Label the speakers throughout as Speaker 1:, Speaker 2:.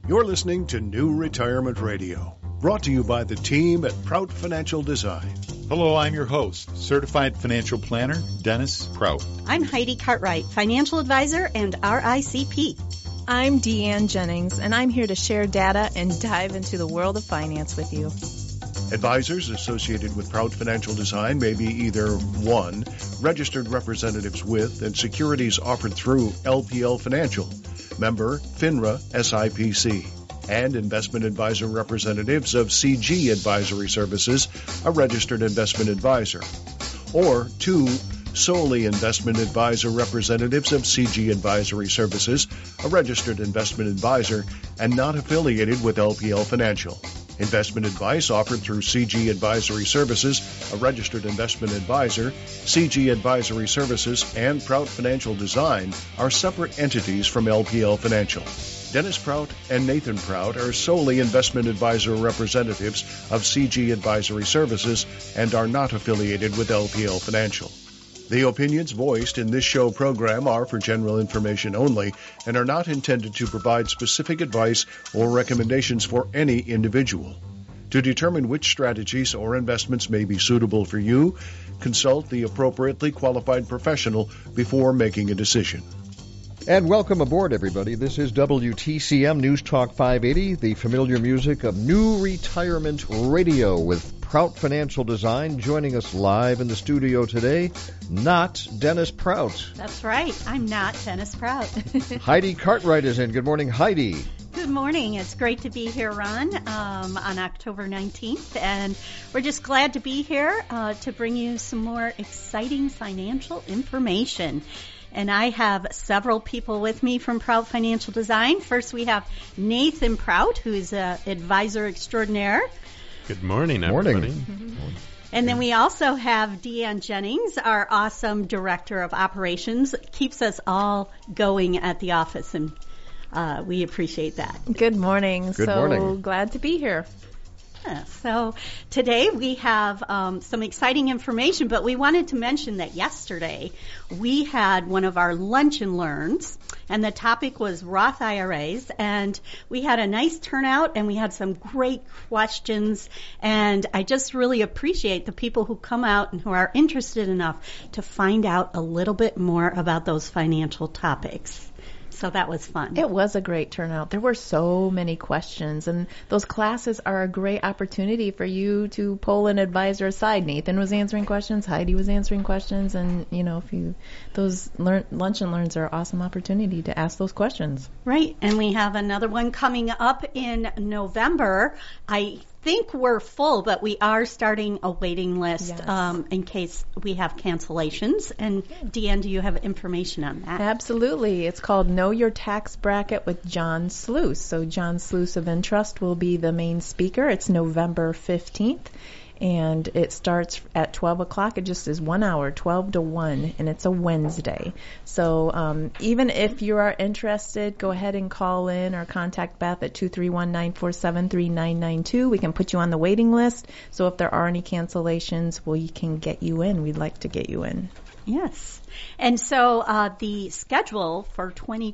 Speaker 1: You're listening to New Retirement Radio, brought to you by the team at Prout Financial Design.
Speaker 2: Hello, I'm your host, Certified Financial Planner, Dennis Prout.
Speaker 3: I'm Heidi Cartwright, Financial Advisor and RICP.
Speaker 4: I'm Deanne Jennings, and I'm here to share data and dive into the world of finance with you.
Speaker 1: Advisors associated with Prout Financial Design may be either 1. Registered representatives with and securities offered through LPL Financial, member FINRA SIPC, and investment advisor representatives of CG Advisory Services, a registered investment advisor. Or 2. Solely investment advisor representatives of CG Advisory Services, a registered investment advisor, and not affiliated with LPL Financial. Investment advice offered through CG Advisory Services, a registered investment advisor, CG Advisory Services, and Prout Financial Design are separate entities from LPL Financial. Dennis Prout and Nathan Prout are solely investment advisor representatives of CG Advisory Services and are not affiliated with LPL Financial. The opinions voiced in this show program are for general information only and are not intended to provide specific advice or recommendations for any individual. To determine which strategies or investments may be suitable for you, consult the appropriately qualified professional before making a decision.
Speaker 5: And welcome aboard, everybody. This is WTCM News Talk 580, the familiar music of New Retirement Radio with Prout Financial Design. Joining us live in the studio today, not Dennis Prout.
Speaker 3: That's right. I'm not Dennis Prout.
Speaker 5: Heidi Cartwright is in. Good morning, Heidi.
Speaker 3: Good morning. It's great to be here, Ron, on October 19th. And we're just glad to be here to bring you some more exciting financial information. And I have several people with me from Prout Financial Design. First, we have Nathan Prout, who is an advisor extraordinaire.
Speaker 6: Good morning, everybody.
Speaker 5: Morning.
Speaker 3: And then we also have Deanne Jennings, our awesome Director of Operations. Keeps us all going at the office, and we appreciate that.
Speaker 4: Good morning.
Speaker 5: Good morning.
Speaker 4: Glad to be here.
Speaker 3: So today we have some exciting information, but we wanted to mention that yesterday we had one of our lunch and learns, and the topic was Roth IRAs, and we had a nice turnout, and we had some great questions, and I just really appreciate the people who come out and who are interested enough to find out a little bit more about those financial topics. So that was fun.
Speaker 4: It was a great turnout. There were so many questions, and those classes are a great opportunity for you to pull an advisor aside. Nathan was answering questions, Heidi was answering questions, and those lunch and learns are an awesome opportunity to ask those questions.
Speaker 3: Right, and we have another one coming up in November. I think we're full, but we are starting a waiting list in case we have cancellations. And Deanne, do you have information on that?
Speaker 4: Absolutely. It's called Know Your Tax Bracket with John Sluice. So John Sluice of Entrust will be the main speaker. It's November 15th. And it starts at 12 o'clock. It just is 1 hour, 12 to 1, and it's a Wednesday. So even if you are interested, go ahead and call in or contact Beth at 231-947-3992. We can put you on the waiting list. So if there are any cancellations, we can get you in. We'd like to get you in.
Speaker 3: Yes. And so the schedule for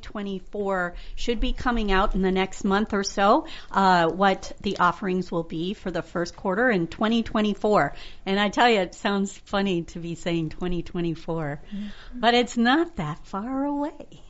Speaker 3: 2024 should be coming out in the next month or so, what the offerings will be for the first quarter in 2024. And I tell you, it sounds funny to be saying 2024, but it's not that far away.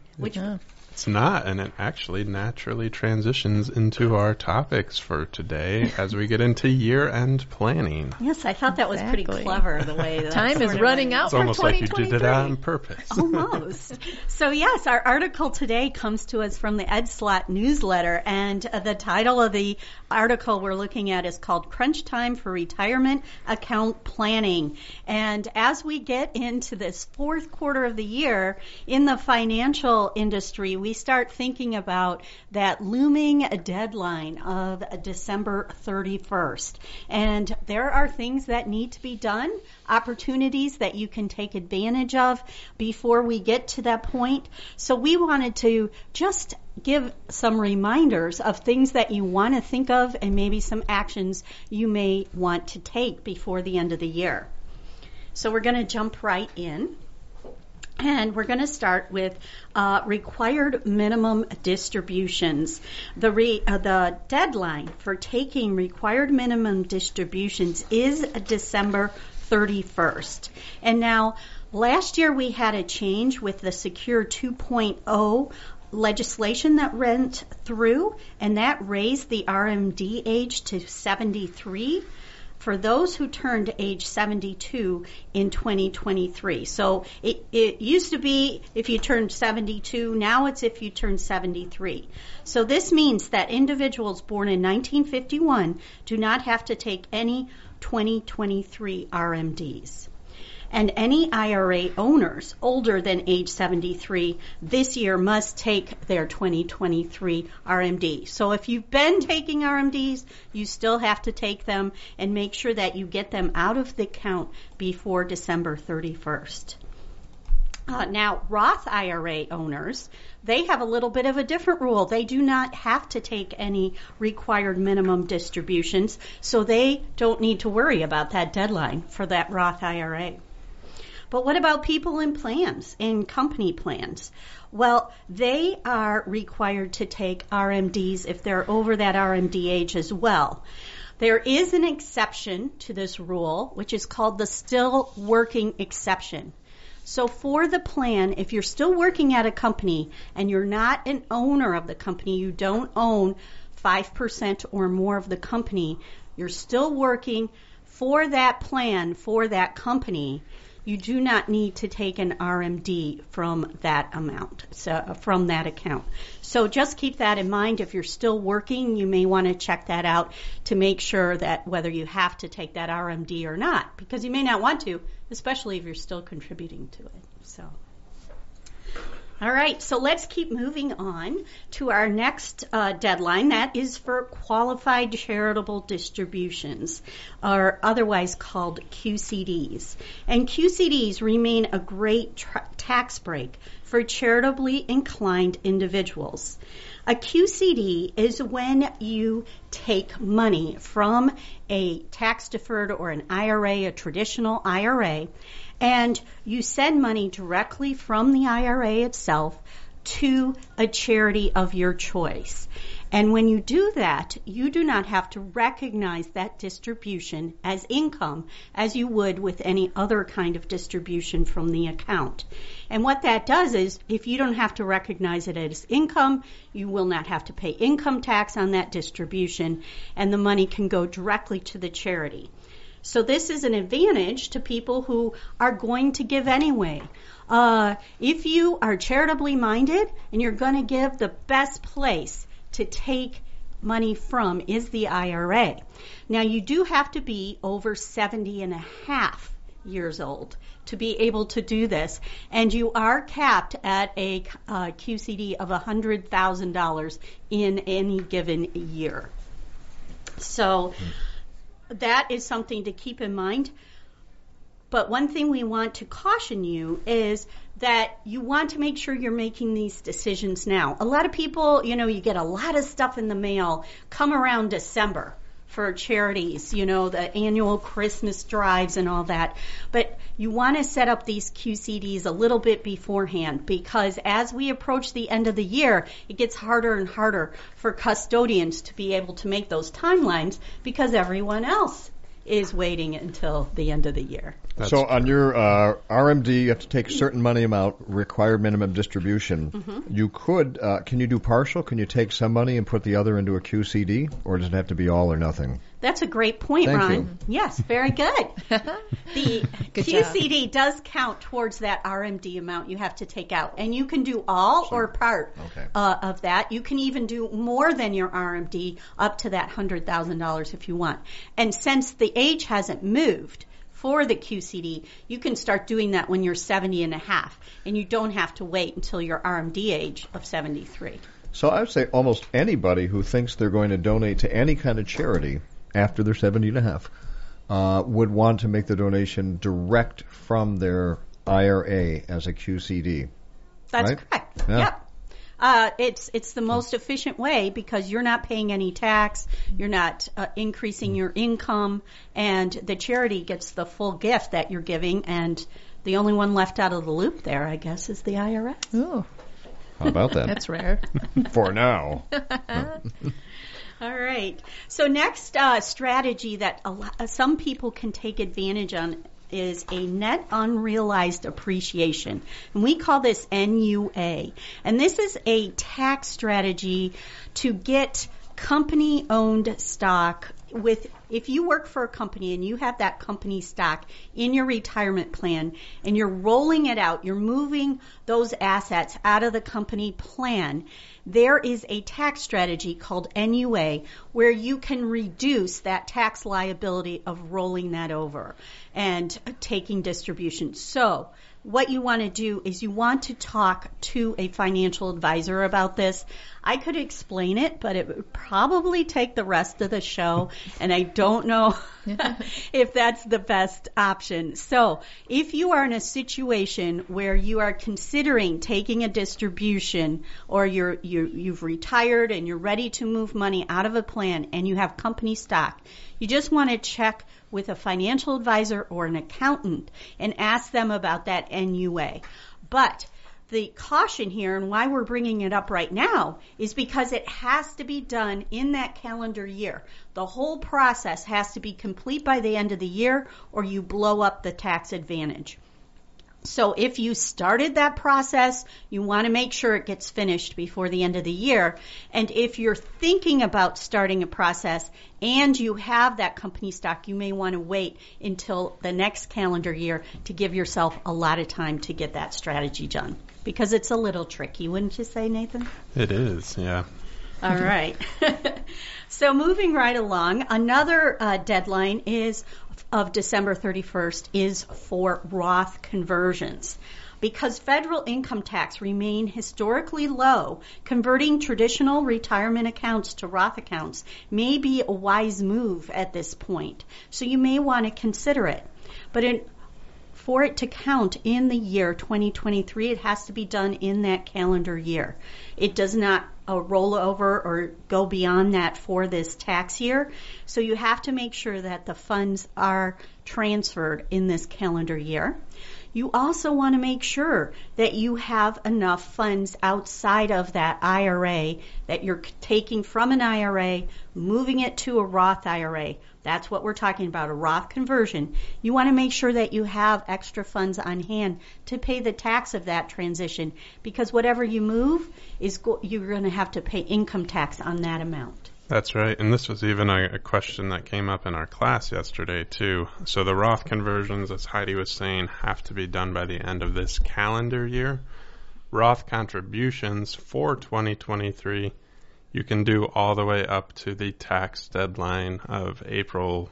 Speaker 6: It's not, and it actually naturally transitions into our topics for today as we get into year-end planning.
Speaker 3: Yes, I thought that was pretty clever, the way that
Speaker 4: time is running out for 2023.
Speaker 6: It's almost like you did it on purpose.
Speaker 3: Almost. So yes, our article today comes to us from the EdSlot newsletter, and the title of the article we're looking at is called Crunch Time for Retirement Account Planning. And as we get into this fourth quarter of the year in the financial industry, we start thinking about that looming deadline of December 31st. And there are things that need to be done, opportunities that you can take advantage of before we get to that point. So we wanted to just give some reminders of things that you want to think of and maybe some actions you may want to take before the end of the year. So we're going to jump right in. And we're going to start with required minimum distributions. The deadline for taking required minimum distributions is December 31st. And now, last year we had a change with the Secure 2.0 legislation that went through, and that raised the RMD age to 73. For those who turned age 72 in 2023. So it used to be if you turned 72, now it's if you turned 73. So this means that individuals born in 1951 do not have to take any 2023 RMDs. And any IRA owners older than age 73 this year must take their 2023 RMD. So if you've been taking RMDs, you still have to take them and make sure that you get them out of the account before December 31st. Now, Roth IRA owners, they have a little bit of a different rule. They do not have to take any required minimum distributions, so they don't need to worry about that deadline for that Roth IRA. But what about people in plans, in company plans? Well, they are required to take RMDs if they're over that RMD age as well. There is an exception to this rule, which is called the still working exception. So for the plan, if you're still working at a company and you're not an owner of the company, you don't own 5% or more of the company, you're still working for that plan, for that company, you do not need to take an RMD from that amount, so from that account. So just keep that in mind. If you're still working, you may want to check that out to make sure that whether you have to take that RMD or not, because you may not want to, especially if you're still contributing to it. So, all right, so let's keep moving on to our next deadline. That is for qualified charitable distributions, or otherwise called QCDs. And QCDs remain a great tax break for charitably inclined individuals. A QCD is when you take money from a tax-deferred or an IRA, a traditional IRA, and you send money directly from the IRA itself to a charity of your choice. And when you do that, you do not have to recognize that distribution as income as you would with any other kind of distribution from the account. And what that does is, if you don't have to recognize it as income, you will not have to pay income tax on that distribution, and the money can go directly to the charity. So this is an advantage to people who are going to give anyway. If you are charitably minded and you're going to give, the best place to take money from is the IRA. Now, you do have to be over 70 and a half years old to be able to do this, and you are capped at a QCD of $100,000 in any given year. So that is something to keep in mind. But one thing we want to caution you is that you want to make sure you're making these decisions now. A lot of people, you get a lot of stuff in the mail come around December for charities, the annual Christmas drives and all that. But you want to set up these QCDs a little bit beforehand, because as we approach the end of the year, it gets harder and harder for custodians to be able to make those timelines because everyone else is waiting until the end of the year.
Speaker 5: So on your RMD, you have to take a certain money amount, required minimum distribution. Mm-hmm. You could, can you do partial? Can you take some money and put the other into a QCD? Or does it have to be all or nothing?
Speaker 3: That's a great point,
Speaker 5: Thank
Speaker 3: Ron.
Speaker 5: you.
Speaker 3: Yes, very good. The QCD does count towards that RMD amount you have to take out. And you can do all or part of that. You can even do more than your RMD up to that $100,000 if you want. And since the age hasn't moved for the QCD, you can start doing that when you're 70 and a half, and you don't have to wait until your RMD age of 73.
Speaker 5: So I would say almost anybody who thinks they're going to donate to any kind of charity after they're 70 and a half would want to make the donation direct from their IRA as a QCD.
Speaker 3: That's
Speaker 5: right?
Speaker 3: correct.
Speaker 5: Yeah.
Speaker 3: Yep. It's the most efficient way because you're not paying any tax, you're not increasing your income, and the charity gets the full gift that you're giving, and The only one left out of the loop there, I guess, is the IRS.
Speaker 4: Ooh,
Speaker 5: How about that?
Speaker 4: that's rare.
Speaker 5: For now.
Speaker 3: All right. So next strategy that some people can take advantage on is a net unrealized appreciation. And we call this NUA. And this is a tax strategy to get company-owned stock if you work for a company and you have that company stock in your retirement plan and you're rolling it out, you're moving those assets out of the company plan, there is a tax strategy called NUA where you can reduce that tax liability of rolling that over and taking distribution. So what you want to do is you want to talk to a financial advisor about this. I could explain it, but it would probably take the rest of the show, and I don't know if that's the best option. So if you are in a situation where you are considering taking a distribution, or you've retired and you're ready to move money out of a plan and you have company stock, you just want to check with a financial advisor or an accountant and ask them about that NUA. But the caution here and why we're bringing it up right now is because it has to be done in that calendar year. The whole process has to be complete by the end of the year or you blow up the tax advantage. So if you started that process, you want to make sure it gets finished before the end of the year. And if you're thinking about starting a process and you have that company stock, you may want to wait until the next calendar year to give yourself a lot of time to get that strategy done. Because it's a little tricky, wouldn't you say, Nathan?
Speaker 6: It is, yeah.
Speaker 3: All right. So moving right along, another deadline of December 31st is for Roth conversions. Because federal income tax remain historically low, converting traditional retirement accounts to Roth accounts may be a wise move at this point. So you may want to consider it. But for it to count in the year 2023, it has to be done in that calendar year. It does not roll over or go beyond that for this tax year. So you have to make sure that the funds are transferred in this calendar year. You also want to make sure that you have enough funds outside of that IRA that you're taking from an IRA, moving it to a Roth IRA. That's what we're talking about, a Roth conversion. You want to make sure that you have extra funds on hand to pay the tax of that transition, because whatever you move, you're going to have to pay income tax on that amount.
Speaker 6: That's right. And this was even a question that came up in our class yesterday, too. So the Roth conversions, as Heidi was saying, have to be done by the end of this calendar year. Roth contributions for 2023, you can do all the way up to the tax deadline of April,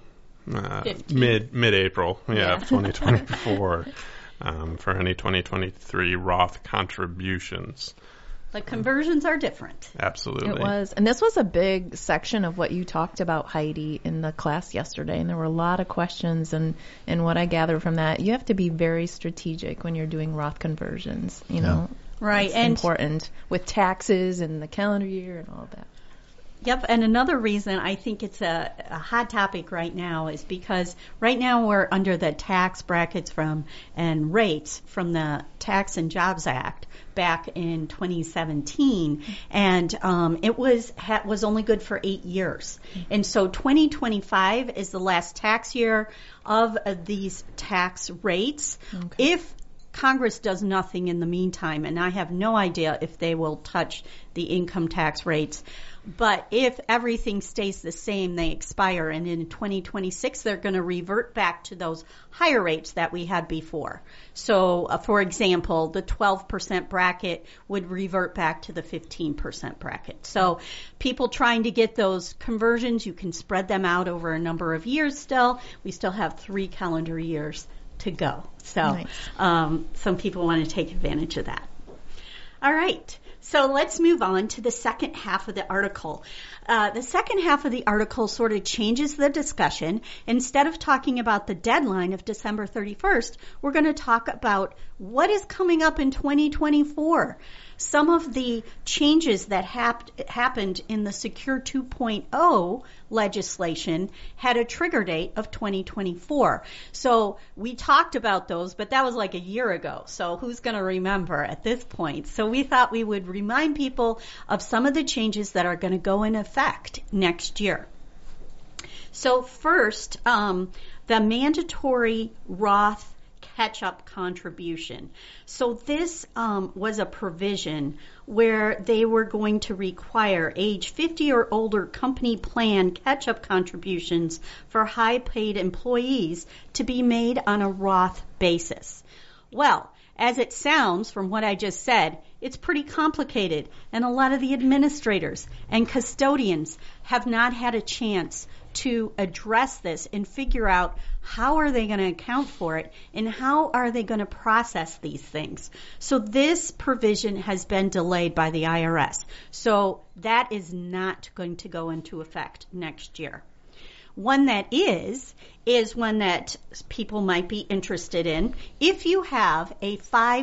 Speaker 6: mid-April, of 2024, for any 2023 Roth contributions.
Speaker 3: The conversions are different.
Speaker 6: Absolutely.
Speaker 4: It was. And this was a big section of what you talked about, Heidi, in the class yesterday. And there were a lot of questions. And what I gathered from that, you have to be very strategic when you're doing Roth conversions, you know.
Speaker 3: Right.
Speaker 4: It's
Speaker 3: and
Speaker 4: important with taxes and the calendar year and all of that.
Speaker 3: Yep, and another reason I think it's a hot topic right now is because right now we're under the tax brackets and rates from the Tax and Jobs Act back in 2017, and it was only good for 8 years. And so 2025 is the last tax year of these tax rates. Okay. If Congress does nothing in the meantime, and I have no idea if they will touch the income tax rates, but if everything stays the same, they expire, and in 2026 they're going to revert back to those higher rates that we had before. So, for example, the 12% bracket would revert back to the 15% bracket. So people trying to get those conversions, you can spread them out over a number of years still. We still have 3 calendar years to go. So nice. Some people want to take advantage of that. All right. So let's move on to the second half of the article. The second half of the article sort of changes the discussion. Instead of talking about the deadline of December 31st, we're going to talk about what is coming up in 2024. Some of the changes that happened in the Secure 2.0 legislation had a trigger date of 2024. So we talked about those, but that was like a year ago. So who's going to remember at this point? So we thought we would remind people of some of the changes that are going to go in effect next year. So first, the mandatory Roth catch-up contribution. So this was a provision where they were going to require age 50 or older company plan catch-up contributions for high-paid employees to be made on a Roth basis. Well, as it sounds from what I just said, it's pretty complicated, and a lot of the administrators and custodians have not had a chance to address this and figure out how are they going to account for it and how are they going to process these things. So this provision has been delayed by the IRS. So that is not going to go into effect next year. One that is one that people might be interested in. If you have a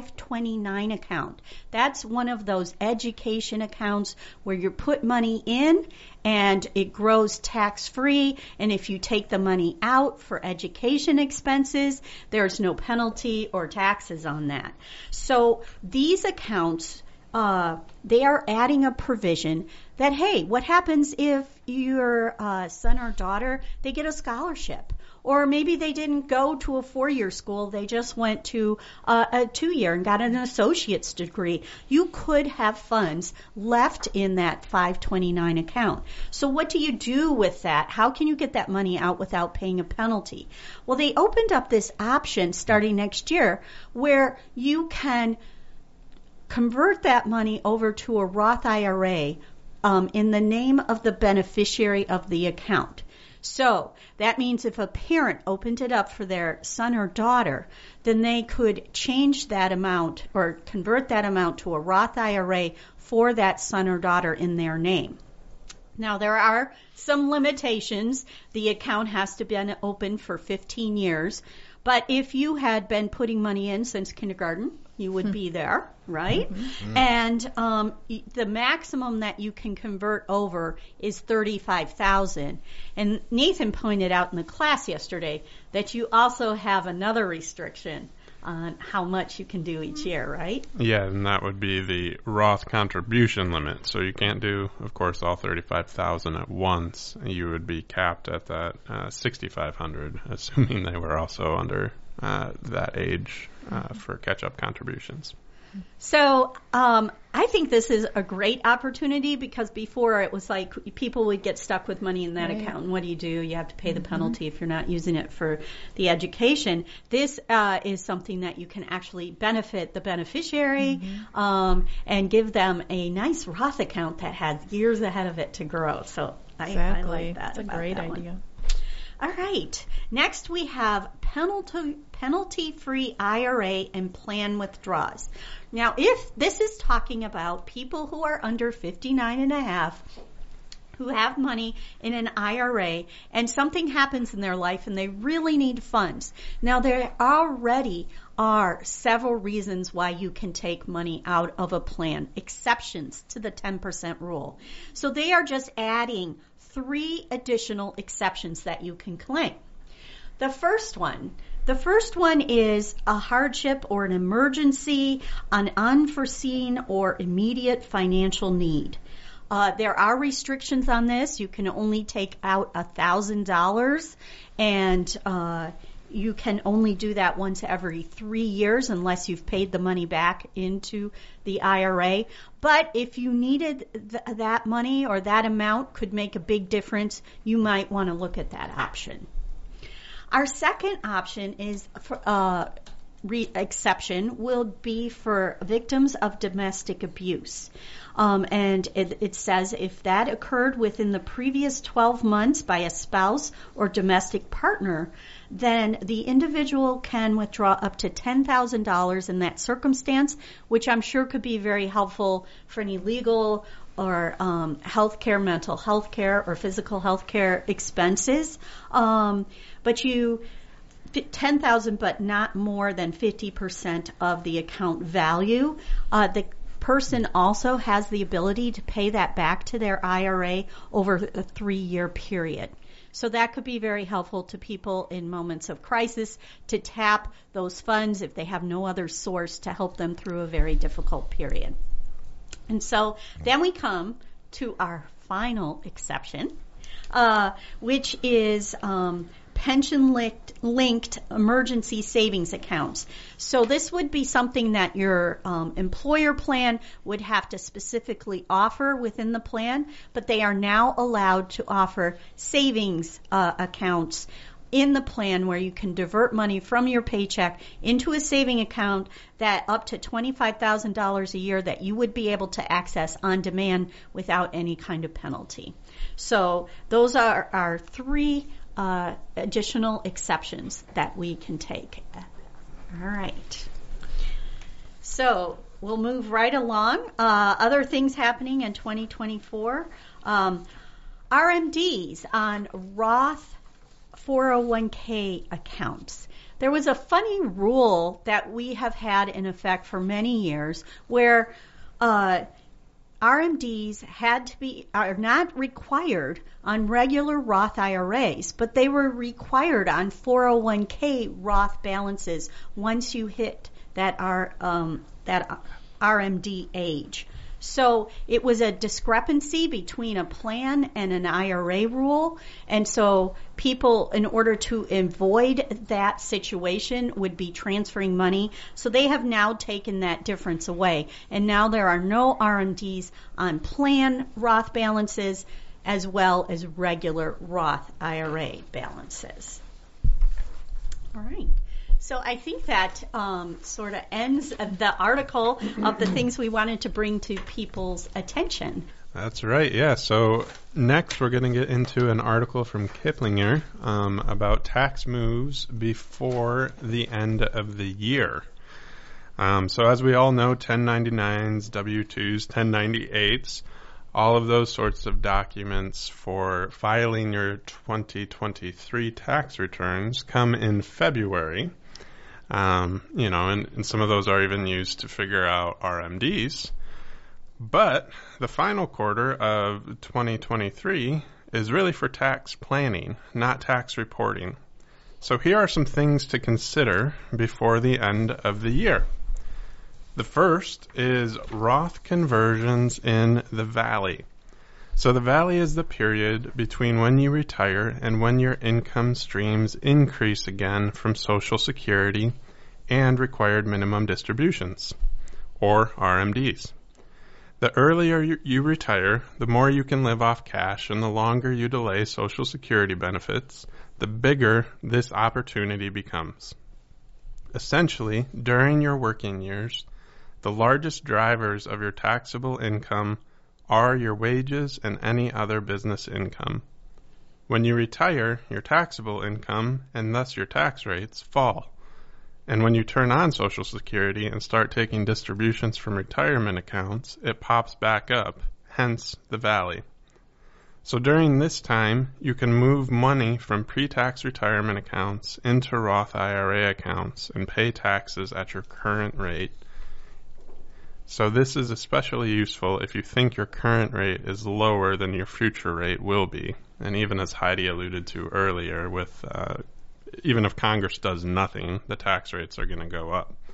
Speaker 3: 529 account, that's one of those education accounts where you put money in and it grows tax-free, and if you take the money out for education expenses, there's no penalty or taxes on that. So these accounts, they are adding a provision that, hey, what happens if your son or daughter, they get a scholarship? Or maybe they didn't go to a 4-year school, they just went to a 2-year and got an associate's degree. You could have funds left in that 529 account. So what do you do with that? How can you get that money out without paying a penalty? Well, they opened up this option starting next year where you can convert that money over to a Roth IRA in the name of the beneficiary of the account. So that means if a parent opened it up for their son or daughter, then they could change that amount or convert that amount to a Roth IRA for that son or daughter in their name. Now, there are some limitations. The account has to be open for 15 years. But if you had been putting money in since kindergarten, you would be there, right? Mm-hmm. And the maximum that you can convert over is $35,000. And Nathan pointed out in the class yesterday that you also have another restriction on how much you can do each year, right?
Speaker 6: Yeah, and that would be the Roth contribution limit. So you can't do, of course, all $35,000 at once. You would be capped at that $6,500, assuming they were also under that age for catch-up contributions.
Speaker 3: So I think this is a great opportunity because before it was like people would get stuck with money in that account. And what do? You have to pay the penalty if you're not using it for the education. This is something that you can actually benefit the beneficiary and give them a nice Roth account that has years ahead of it to grow. So I like that.
Speaker 4: That's a great idea.
Speaker 3: All right. Next we have penalty-free IRA and plan withdrawals. Now, if this is talking about people who are under 59 and a half, who have money in an IRA and something happens in their life and they really need funds. Now, there already are several reasons why you can take money out of a plan, exceptions to the 10% rule. So they are just adding 3 additional exceptions that you can claim. The first one is a hardship or an emergency, an unforeseen or immediate financial need. There are restrictions on this. You can only take out $1,000 and you can only do that once every 3 years unless you've paid the money back into the IRA. But if you needed that money or that amount could make a big difference, you might want to look at that option. Our second option is exception will be for victims of domestic abuse. And it says if that occurred within the previous 12 months by a spouse or domestic partner, then the individual can withdraw up to $10,000 in that circumstance, which I'm sure could be very helpful for any legal or healthcare, mental health care, or physical health care expenses. But $10,000, but not more than 50% of the account value. The person also has the ability to pay that back to their IRA over a 3-year period. So that could be very helpful to people in moments of crisis to tap those funds if they have no other source to help them through a very difficult period. And so then we come to our final exception, which is pension-linked emergency savings accounts. So this would be something that your employer plan would have to specifically offer within the plan, but they are now allowed to offer savings accounts in the plan where you can divert money from your paycheck into a saving account that up to $25,000 a year that you would be able to access on demand without any kind of penalty. So those are our 3 additional exceptions that we can take. All right. So we'll move right along. Other things happening in 2024. RMDs on Roth 401k accounts. There was a funny rule that we have had in effect for many years where RMDs are not required on regular Roth IRAs, but they were required on 401k Roth balances once you hit that RMD age. So it was a discrepancy between a plan and an IRA rule. And so people, in order to avoid that situation, would be transferring money. So they have now taken that difference away. And now there are no RMDs on plan Roth balances as well as regular Roth IRA balances. All right. So I think that sort of ends the article of the things we wanted to bring to people's attention.
Speaker 6: That's right, yeah. So next we're going to get into an article from Kiplinger about tax moves before the end of the year. So as we all know, 1099s, W-2s, 1098s, all of those sorts of documents for filing your 2023 tax returns come in February. And some of those are even used to figure out RMDs. But the final quarter of 2023 is really for tax planning, not tax reporting. So here are some things to consider before the end of the year. The first is Roth conversions in the Valley. So the Valley is the period between when you retire and when your income streams increase again from Social Security and required minimum distributions, or RMDs. The earlier you retire, the more you can live off cash, and the longer you delay Social Security benefits, the bigger this opportunity becomes. Essentially, during your working years, the largest drivers of your taxable income are your wages and any other business income. When you retire, your taxable income, and thus your tax rates, fall. And when you turn on Social Security and start taking distributions from retirement accounts, it pops back up, hence the Valley. So during this time, you can move money from pre-tax retirement accounts into Roth IRA accounts and pay taxes at your current rate. So this is especially useful if you think your current rate is lower than your future rate will be. And even as Heidi alluded to earlier, with even if Congress does nothing, the tax rates are going to go up.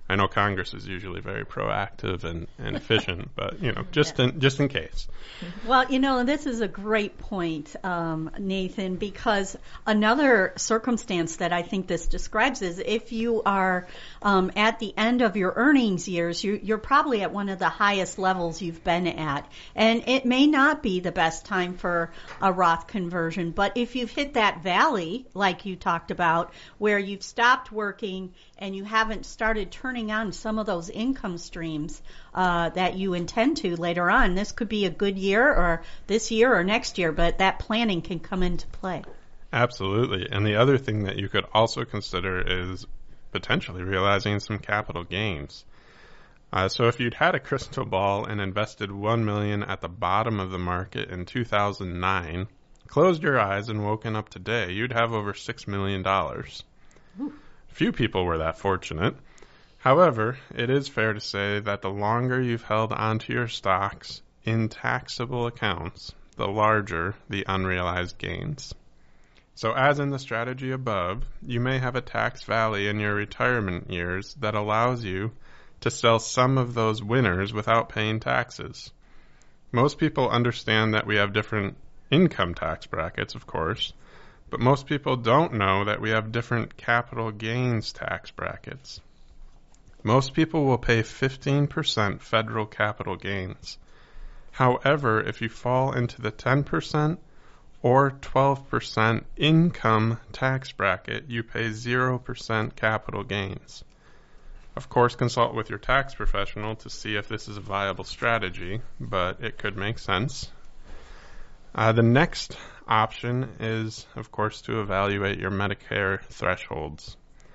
Speaker 6: I know Congress is usually very proactive and efficient, but, just in case.
Speaker 3: Well, this is a great point, Nathan, because another circumstance that I think this describes is if you are at the end of your earnings years, you're probably at one of the highest levels you've been at. And it may not be the best time for a Roth conversion, but if you've hit that valley, like you talked about, where you've stopped working and you haven't started turning on some of those income streams that you intend to later on, this could be a good year or this year or next year, but that planning can come into play.
Speaker 6: Absolutely. And the other thing that you could also consider is potentially realizing some capital gains. So if you'd had a crystal ball and invested $1 million at the bottom of the market in 2009, closed your eyes and woken up today, you'd have over $6 million. Ooh. Few people were that fortunate. However, it is fair to say that the longer you've held onto your stocks in taxable accounts, the larger the unrealized gains. So as in the strategy above, you may have a tax valley in your retirement years that allows you to sell some of those winners without paying taxes. Most people understand that we have different income tax brackets, of course, but most people don't know that we have different capital gains tax brackets. Most people will pay 15% federal capital gains. However, if you fall into the 10% or 12% income tax bracket, you pay 0% capital gains. Of course, consult with your tax professional to see if this is a viable strategy, but it could make sense. The next option is, of course, to evaluate your Medicare thresholds.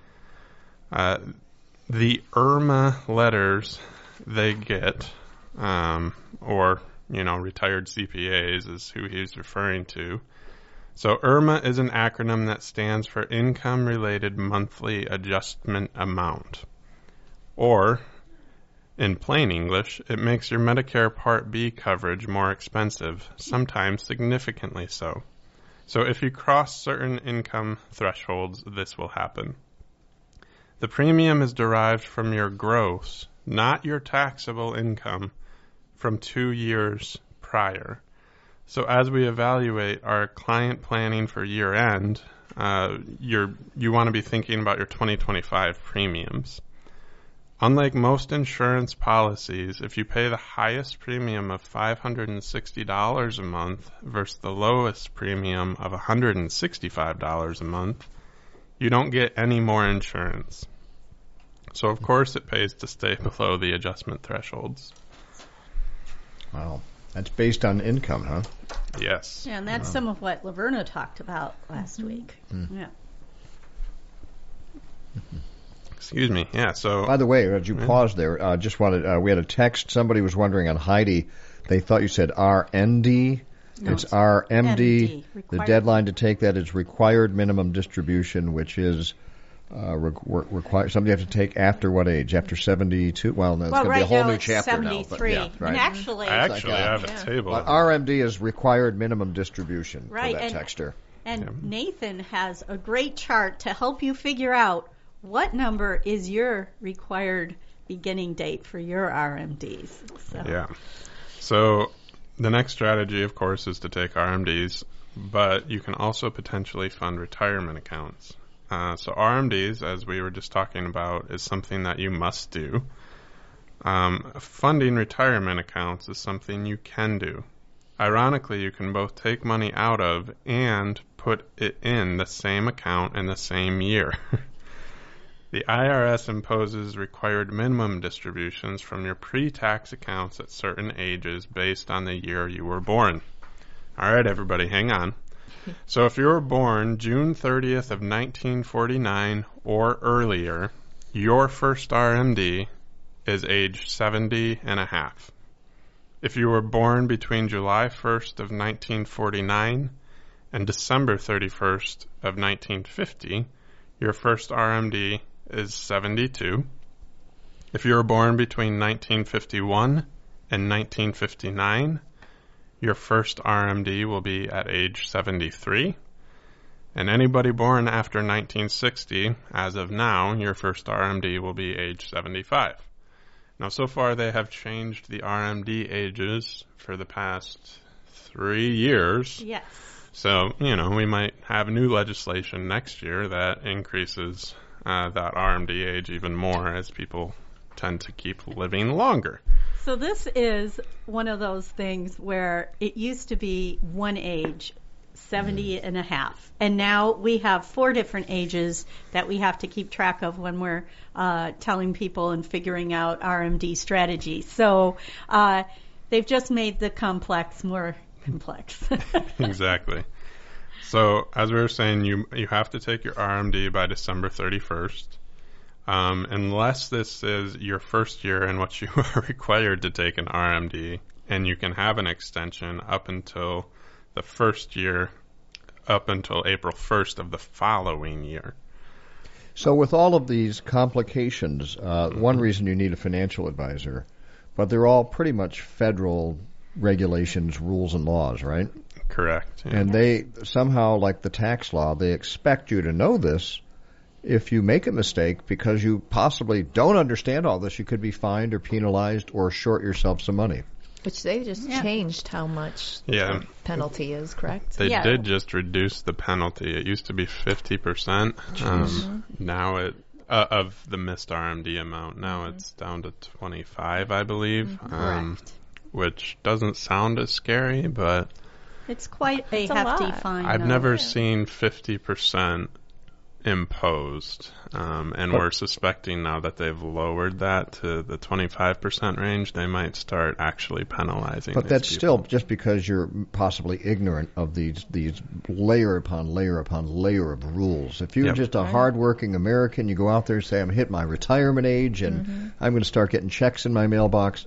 Speaker 6: The IRMA letters they get, or retired CPAs is who he's referring to. So IRMA is an acronym that stands for Income-Related Monthly Adjustment Amount. Or, in plain English, it makes your Medicare Part B coverage more expensive, sometimes significantly so. So if you cross certain income thresholds, this will happen. The premium is derived from your gross, not your taxable income, from 2 years prior. So as we evaluate our client planning for year end, you want to be thinking about your 2025 premiums. Unlike most insurance policies, if you pay the highest premium of $560 a month versus the lowest premium of $165 a month, you don't get any more insurance. So, of course, it pays to stay below the adjustment thresholds.
Speaker 5: Wow. That's based on income, huh?
Speaker 6: Yes.
Speaker 3: Yeah, and that's some of what Laverna talked about last week. Yeah.
Speaker 6: Excuse me. Yeah. So,
Speaker 5: by the way, as you paused there, just wanted we had a text. Somebody was wondering on Heidi. They thought you said RND. No, it's RMD. The deadline to take that is required minimum distribution, which is required. Somebody have to take after what age? After 72? Well, no, it's going to be a whole new chapter
Speaker 3: 73.
Speaker 5: now. But yeah, right.
Speaker 3: And actually,
Speaker 6: I have a table.
Speaker 5: But RMD is required minimum distribution for that
Speaker 3: and,
Speaker 5: texter.
Speaker 3: And Nathan has a great chart to help you figure out what number is your required beginning date for your RMDs.
Speaker 6: Yeah. So the next strategy, of course, is to take RMDs, but you can also potentially fund retirement accounts. So RMDs, as we were just talking about, is something that you must do. Funding retirement accounts is something you can do. Ironically, you can both take money out of and put it in the same account in the same year. The IRS imposes required minimum distributions from your pre-tax accounts at certain ages based on the year you were born. All right, everybody, hang on. So if you were born June 30th of 1949 or earlier, your first RMD is age 70 and a half. If you were born between July 1st of 1949 and December 31st of 1950, your first RMD is 72. If you were born between 1951 and 1959, your first RMD will be at age 73. And anybody born after 1960, as of now, your first RMD will be age 75. Now, so far they have changed the RMD ages for the past 3 years.
Speaker 3: Yes.
Speaker 6: So, we might have new legislation next year that increases that RMD age even more as people tend to keep living longer.
Speaker 3: So this is one of those things where it used to be one age, 70 and a half. And now we have 4 different ages that we have to keep track of when we're telling people and figuring out RMD strategies. So they've just made the complex more complex.
Speaker 6: Exactly. So as we were saying, you have to take your RMD by December 31st. Unless this is your first year in which you are required to take an RMD, and you can have an extension up until the first year, up until April 1st of the following year.
Speaker 5: So with all of these complications, one reason you need a financial advisor, but they're all pretty much federal regulations, rules, and laws, right?
Speaker 6: Correct. Yeah.
Speaker 5: And they somehow, like the tax law, they expect you to know this. If you make a mistake because you possibly don't understand all this, you could be fined or penalized or short yourself some money.
Speaker 4: Which they just changed how much the penalty is, correct?
Speaker 6: They did just reduce the penalty. It used to be 50%. Now it of the missed RMD amount. Now it's down to 25, I believe.
Speaker 3: Correct.
Speaker 6: Which doesn't sound as scary, but
Speaker 3: it's quite a
Speaker 4: It's a
Speaker 3: hefty
Speaker 4: lot.
Speaker 3: fine.
Speaker 6: I've never seen 50% imposed, and we're suspecting now that they've lowered that to the 25% range. They might start actually penalizing.
Speaker 5: But
Speaker 6: these
Speaker 5: that's
Speaker 6: people.
Speaker 5: still just because you're possibly ignorant of these layer upon layer upon layer of rules. If you're just a hardworking American, you go out there and say, I'm hitting my retirement age and I'm going to start getting checks in my mailbox.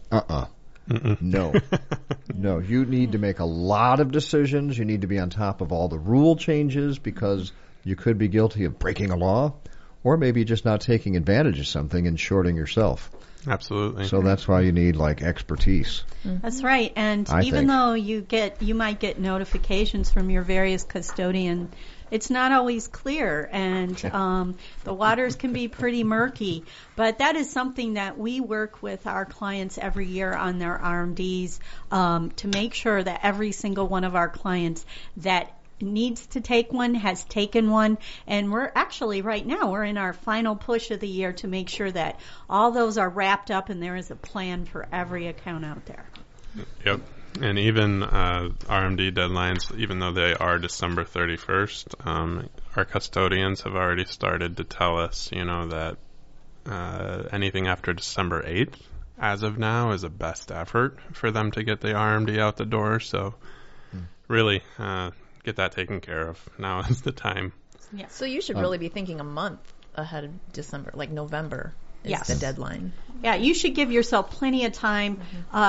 Speaker 5: No. No, you need to make a lot of decisions. You need to be on top of all the rule changes because you could be guilty of breaking a law or maybe just not taking advantage of something and shorting yourself.
Speaker 6: Absolutely.
Speaker 5: So that's why you need expertise.
Speaker 3: That's right. And
Speaker 5: I
Speaker 3: even
Speaker 5: think.
Speaker 3: though you might get notifications from your various custodian, it's not always clear, and the waters can be pretty murky. But that is something that we work with our clients every year on their RMDs to make sure that every single one of our clients that needs to take one has taken one. And we're actually right now we're in our final push of the year to make sure that all those are wrapped up and there is a plan for every account out there.
Speaker 6: Yep. And even RMD deadlines, even though they are December 31st, our custodians have already started to tell us, that anything after December 8th, as of now, is a best effort for them to get the RMD out the door. So really get that taken care of. Now is the time.
Speaker 3: Yeah.
Speaker 4: So you should really be thinking a month ahead of December, like November is the deadline.
Speaker 3: Yeah, you should give yourself plenty of time.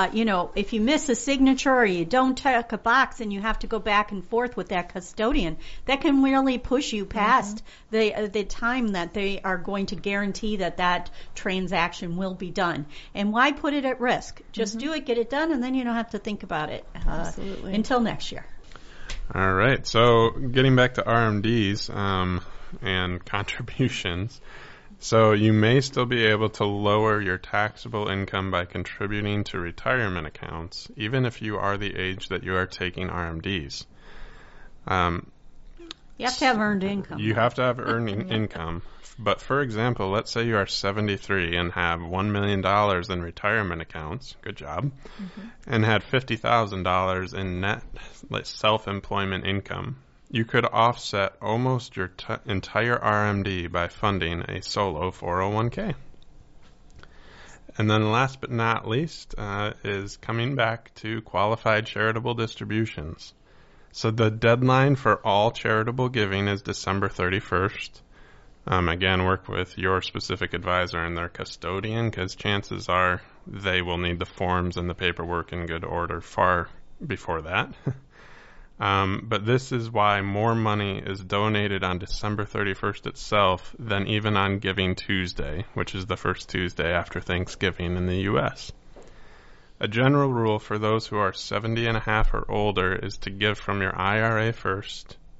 Speaker 3: If you miss a signature or you don't check a box and you have to go back and forth with that custodian, that can really push you past the time that they are going to guarantee that transaction will be done. And why put it at risk? Just do it, get it done, and then you don't have to think about it
Speaker 4: Absolutely.
Speaker 3: until next year.
Speaker 6: All right. So getting back to RMDs and contributions. So you may still be able to lower your taxable income by contributing to retirement accounts, even if you are the age that you are taking RMDs.
Speaker 3: You have to have earned income.
Speaker 6: You have to have earning income. But for example, let's say you are 73 and have $1 million in retirement accounts. Good job. And had $50,000 in net self-employment income. You could offset almost your entire RMD by funding a solo 401k. And then last but not least is coming back to qualified charitable distributions. So the deadline for all charitable giving is December 31st. Again, work with your specific advisor and their custodian because chances are they will need the forms and the paperwork in good order far before that. But this is why more money is donated on December 31st itself than even on Giving Tuesday, which is the first Tuesday after Thanksgiving in the U.S. A general rule for those who are 70 and a half or older is to give from your IRA first,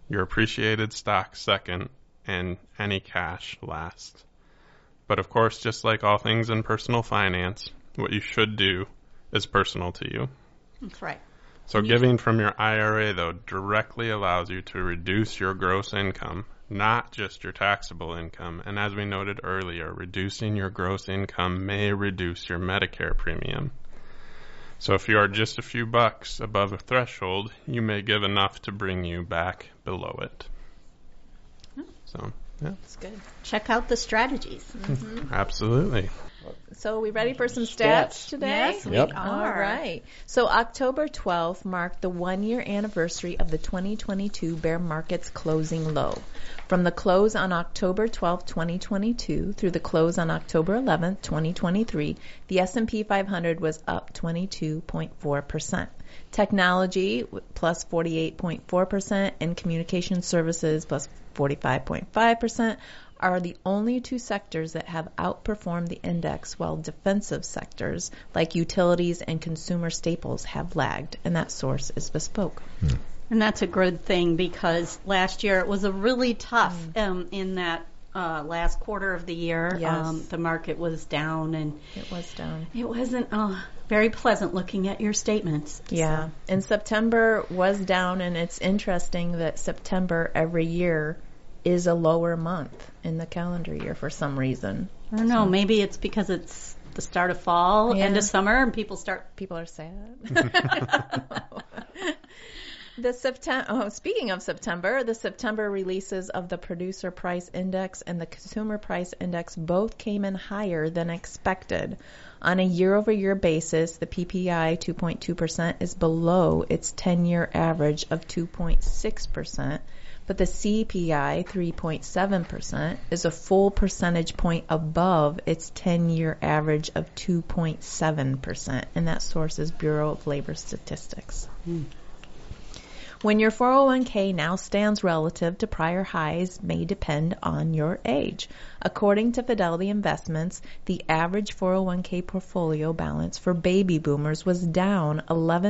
Speaker 6: your appreciated stock second, and any cash last. But of course, just like all things in personal finance, what you should do is personal to you.
Speaker 3: That's right.
Speaker 6: So giving from your IRA, though, directly allows you to reduce your gross income, not just your taxable income. And as we noted earlier, reducing your gross income may reduce your Medicare premium. So if you are just a few bucks above a threshold, you may give enough to bring you back below it. So, yeah.
Speaker 4: That's good.
Speaker 3: Check out the strategies.
Speaker 6: Absolutely.
Speaker 4: So we ready for some stats today?
Speaker 3: Yes, we
Speaker 5: Yep.
Speaker 3: are.
Speaker 4: All right. So October 12th marked the 1-year anniversary of the 2022 bear market's closing low. From the close on October 12th, 2022 through the close on October 11th, 2023, the S&P 500 was up 22.4%. Technology plus 48.4% and communication services plus 45.5% are the only two sectors that have outperformed the index, while defensive sectors like utilities and consumer staples have lagged, and that source is Bespoke.
Speaker 3: And that's a good thing because last year it was a really tough in that last quarter of the year.
Speaker 4: Yes.
Speaker 3: The market was down, and
Speaker 4: It was down.
Speaker 3: it wasn't very pleasant looking at your statements.
Speaker 4: Yeah, and September was down, and it's interesting that September every year is a lower month in the calendar year for some reason.
Speaker 3: I don't know, maybe it's because it's the start of fall,
Speaker 4: Yeah.
Speaker 3: end of summer, and people
Speaker 4: People are sad. Speaking of September, the September releases of the Producer Price Index and the Consumer Price Index both came in higher than expected. On a year-over-year basis, the PPI 2.2% is below its 10-year average of 2.6%, but the CPI 3.7% is a full percentage point above its 10-year average of 2.7%, and that source is Bureau of Labor Statistics. When your 401k now stands relative to prior highs may depend on your age. According to Fidelity Investments, the average 401k portfolio balance for baby boomers was down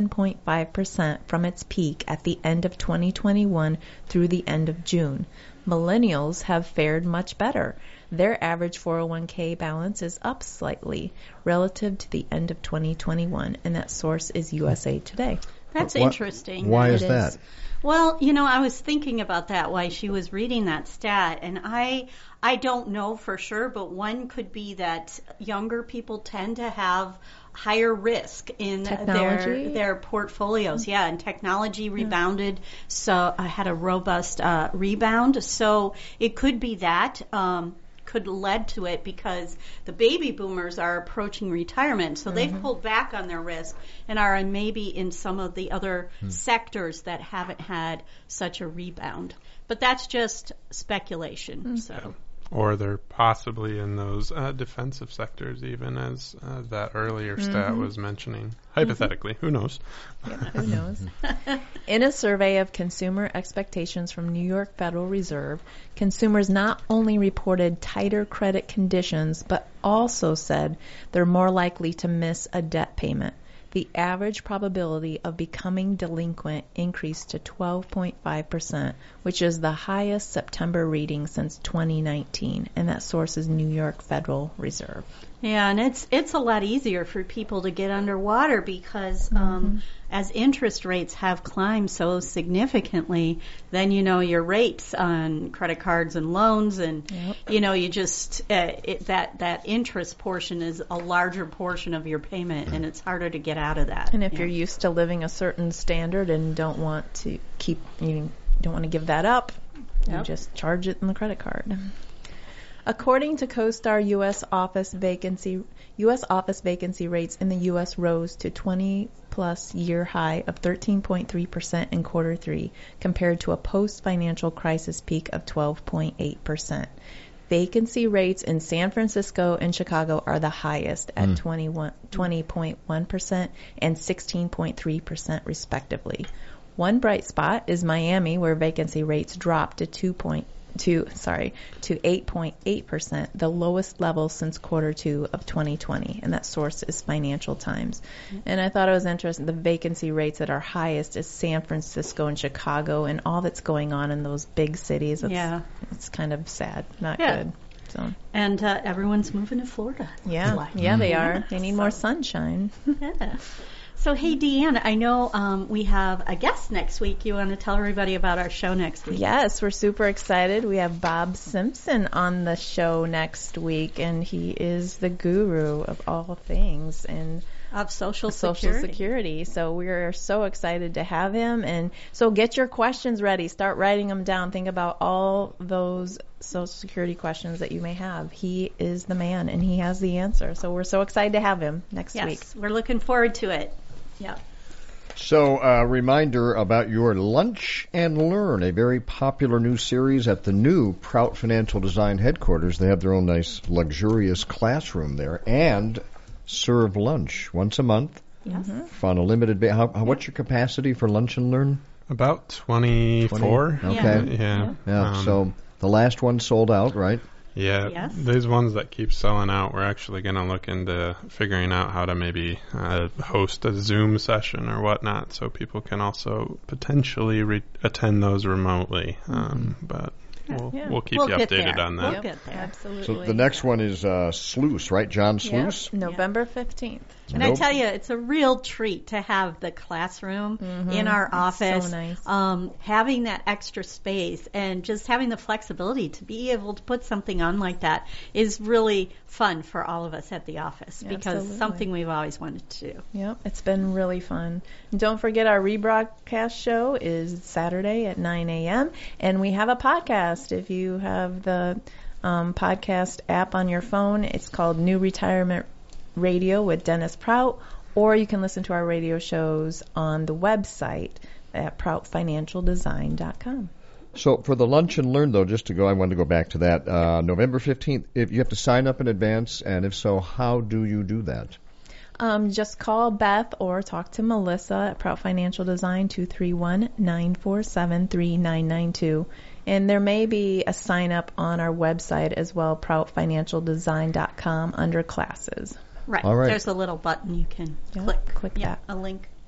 Speaker 4: 11.5% from its peak at the end of 2021 through the end of June. Millennials have fared much better. Their average 401k balance is up slightly relative to the end of 2021, and that source is USA Today.
Speaker 3: That's interesting.
Speaker 5: Why is
Speaker 4: It
Speaker 5: that?
Speaker 4: is.
Speaker 3: Well, I was thinking about that while she was reading that stat, and I don't know for sure, but one could be that younger people tend to have higher risk in
Speaker 4: Technology?
Speaker 3: their portfolios. Yeah, and technology rebounded, so I had a robust rebound. So it could be that. Could led to it because the baby boomers are approaching retirement, so they've pulled back on their risk and are maybe in some of the other sectors that haven't had such a rebound. But that's just speculation. So,
Speaker 6: Or they're possibly in those defensive sectors, even as that earlier stat was mentioning. Hypothetically, who knows?
Speaker 4: Yeah, who knows? In a survey of consumer expectations from New York Federal Reserve, consumers not only reported tighter credit conditions, but also said they're more likely to miss a debt payment. The average probability of becoming delinquent increased to 12.5%, which is the highest September reading since 2019, and that source is New York Federal Reserve.
Speaker 3: yeah, and it's a lot easier for people to get underwater because as interest rates have climbed so significantly, then your rates on credit cards and loans, and you just that interest portion is a larger portion of your payment, and it's harder to get out of that.
Speaker 4: And if you're used to living a certain standard and don't want to give that up, you just charge it in the credit card. According to CoStar, U.S. office vacancy rates in the U.S. rose to 20-plus year high of 13.3% in quarter 3, compared to a post-financial crisis peak of 12.8%. Vacancy rates in San Francisco and Chicago are the highest at 20.1% and 16.3% respectively. One bright spot is Miami, where vacancy rates dropped to to 8.8%, the lowest level since quarter 2 of 2020, and that source is Financial Times. And I thought it was interesting, the vacancy rates that are highest is San Francisco and Chicago, and all that's going on in those big cities. It's kind of sad, not good. So.
Speaker 3: And everyone's moving to Florida.
Speaker 4: Yeah, they are. They need more sunshine.
Speaker 3: Yeah. So, hey, Deanne, I know we have a guest next week. You want to tell everybody about our show next week?
Speaker 4: Yes, we're super excited. We have Bob Simpson on the show next week, and he is the guru of all things
Speaker 3: of Social
Speaker 4: Security. So we're so excited to have him. And so get your questions ready. Start writing them down. Think about all those Social Security questions that you may have. He is the man, and he has the answer. So we're so excited to have him next week.
Speaker 3: Yes, we're looking forward to it. Yeah.
Speaker 5: So, a reminder about your Lunch and Learn, a very popular new series at the new Prout Financial Design headquarters. They have their own nice, luxurious classroom there, and serve lunch once a month.
Speaker 3: Yes.
Speaker 5: On a limited basis. What's your capacity for Lunch and Learn?
Speaker 6: About 24.
Speaker 5: 20? Okay.
Speaker 6: Yeah.
Speaker 5: So the last one sold out, right?
Speaker 6: Yeah,
Speaker 3: Yes.
Speaker 6: These ones that keep selling out, we're actually going to look into figuring out how to maybe host a Zoom session or whatnot, so people can also potentially attend those remotely. But we'll keep you updated on that.
Speaker 3: We'll get there.
Speaker 4: Absolutely.
Speaker 5: So the next one is Sluice, right? John Sluice?
Speaker 4: Yep. November 15th.
Speaker 3: And I tell you, it's a real treat to have the classroom in our office.
Speaker 4: So nice.
Speaker 3: Having that extra space and just having the flexibility to be able to put something on like that is really fun for all of us at the office because it's something we've always wanted to do.
Speaker 4: Yep, it's been really fun. And don't forget our rebroadcast show is Saturday at 9 a.m. And we have a podcast. If you have the podcast app on your phone, it's called New Retirement Radio with Dennis Prout, or you can listen to our radio shows on the website at proutfinancialdesign.com.
Speaker 5: So for the Lunch and Learn, though, I wanted to go back to that. November 15th, if you have to sign up in advance, and if so, how do you do that?
Speaker 4: Just call Beth or talk to Melissa at Prout Financial Design, 231-947-3992. And there may be a sign up on our website as well, proutfinancialdesign.com under classes.
Speaker 3: Right.
Speaker 5: All right.
Speaker 3: There's a little button you can click.
Speaker 4: Click that.
Speaker 3: A link.